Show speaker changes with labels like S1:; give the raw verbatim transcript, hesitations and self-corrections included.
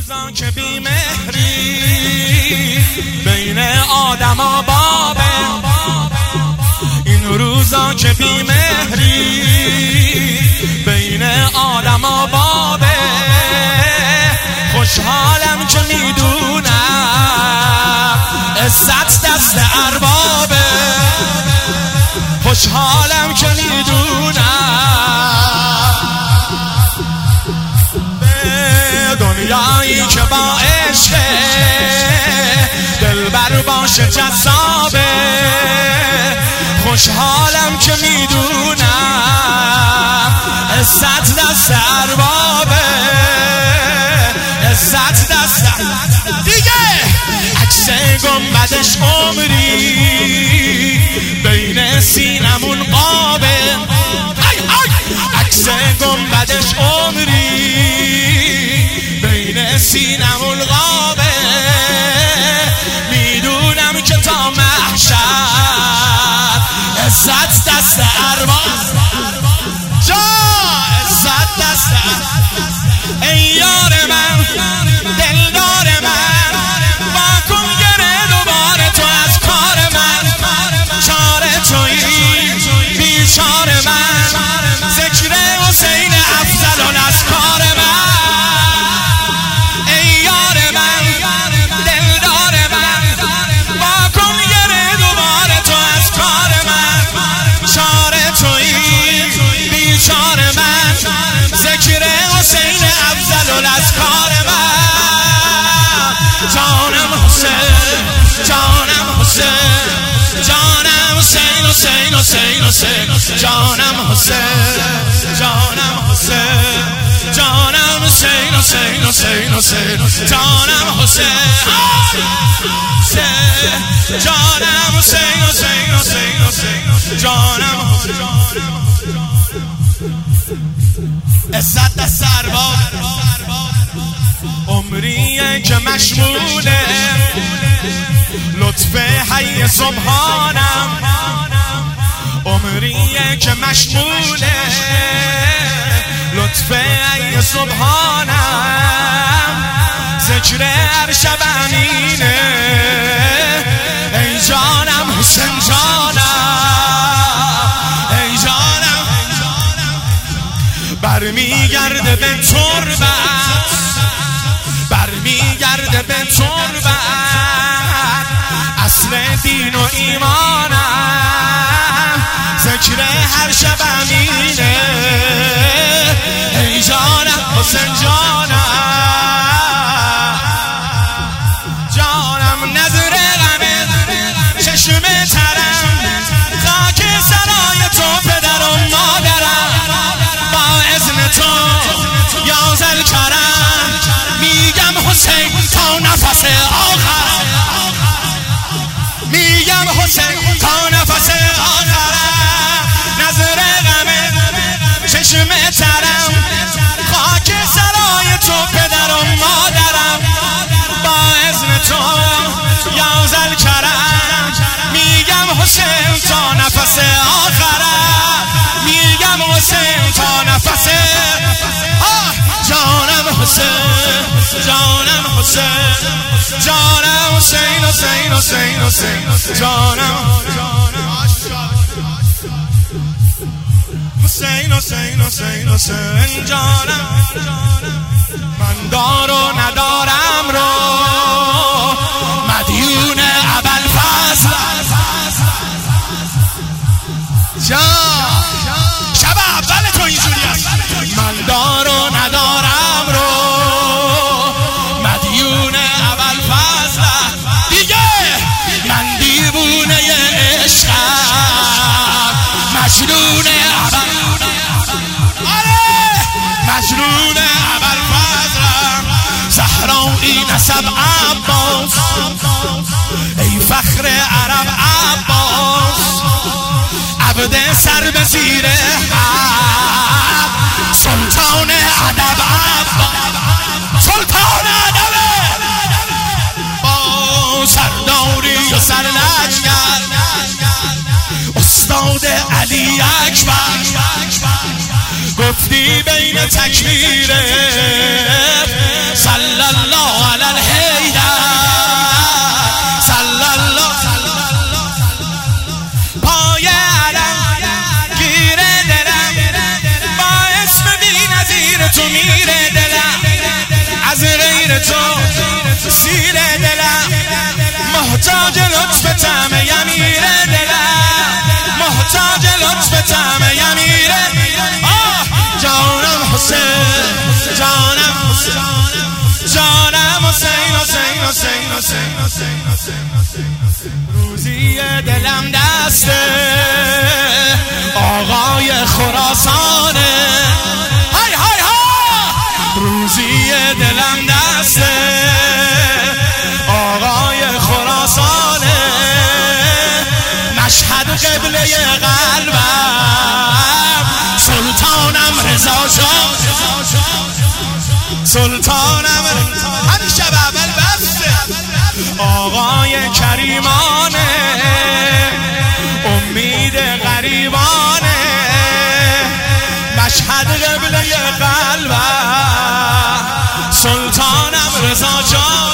S1: روزا که بیمهری بین آدم و بابه، این روزا که بیمهری بین آدم و بابه، خوشحالم که میدونم عزت دست اربابه، خوشحالم که میدونم به دنیایی که با عشق دلبر باشه جذابه، خوشحالم که میدونم عزت دست اربابه، عزت دست دیگه. عکس گنبدش عمری بین سینمون قابه، عکس گنبدش عمری بین سینمون قابه، میدونم که تا محشر عزت دست ارباب جا، عزت دست ای یار من دلدار من، با کن گره دوباره تو از کار من، چاره تویی بیچار من، ذکر حسین افضل الاسکار من، ای یار من دلدار من، با کن گره دوباره تو از کار من، چاره تویی بیچار من، ذکر حسین افضل الاسکار من، جانم حسین جانم حسین جانم حسین حسین حسین حسین جانم حسین جانم حسین جانم حسین حسین حسین حسین جانم حسین جانم حسین حسین حسین حسین جانم عزت دست ارباب، عمریه که مشموله لطف حی سبحانم، عمریه که مشموله لطف حی سبحانم، ذکر هر شب امینه ای جانم حسین جانم، ای جانم برمیگرده به تربت، برمیگرده به تربت اصل دین و ایمانم، ذکر هر شب امینه ای جانم حسین جانم، جانم نظر غمت چشم ترم، خاک سرای تو پدر و مادرم، با اذن تو یا ذل کرم میگم حسین تا نفس آخرم، میگم حسین تا نفس آخرم، نظر غمت چشم ترم، خاک سرای تو پدر و مادرم، با اذن تو یا ذل کرم میگم حسین تا نفس آخرم، میگم حسین تا نفس جانم حسین جانم حسین جانم حسین حسین حسین حسین جانم حسین حسین حسین حسین جانم، من دار و ندارم رو مدیون ابوالفضل جان، شب اول تو اینجوری است، من دار و ندارم رو مدیون ابوالفضل دیگه، من دیوونه عشقم مجنون مجنون ابوالفضلم، زهرایی نسب عباس ای فخر عرب عباس، عبد سر به زیر حق سلطان ادب عباس، سلطان ادب با سرداری و سرلشکر استاد علی اکبر، گفتی بین تکبیر صلی الله محتاج لطفتم امیر دلم، محتاج لطفتم امیر. آه جانم حسین، جانم حسین، جانم حسین، حسین حسین حسین حسین حسین. روزی دلم دست آقای خراسانه، های های ها. روزی دلم دست آقای خراسانه، مشهد قبله قلبم، سلطانم رضا شاه، سلطانم همین شب اول بسته. آقای کریمانه، امید غریبانه، مشهد قبله قلبم، سلطانم رضا جان.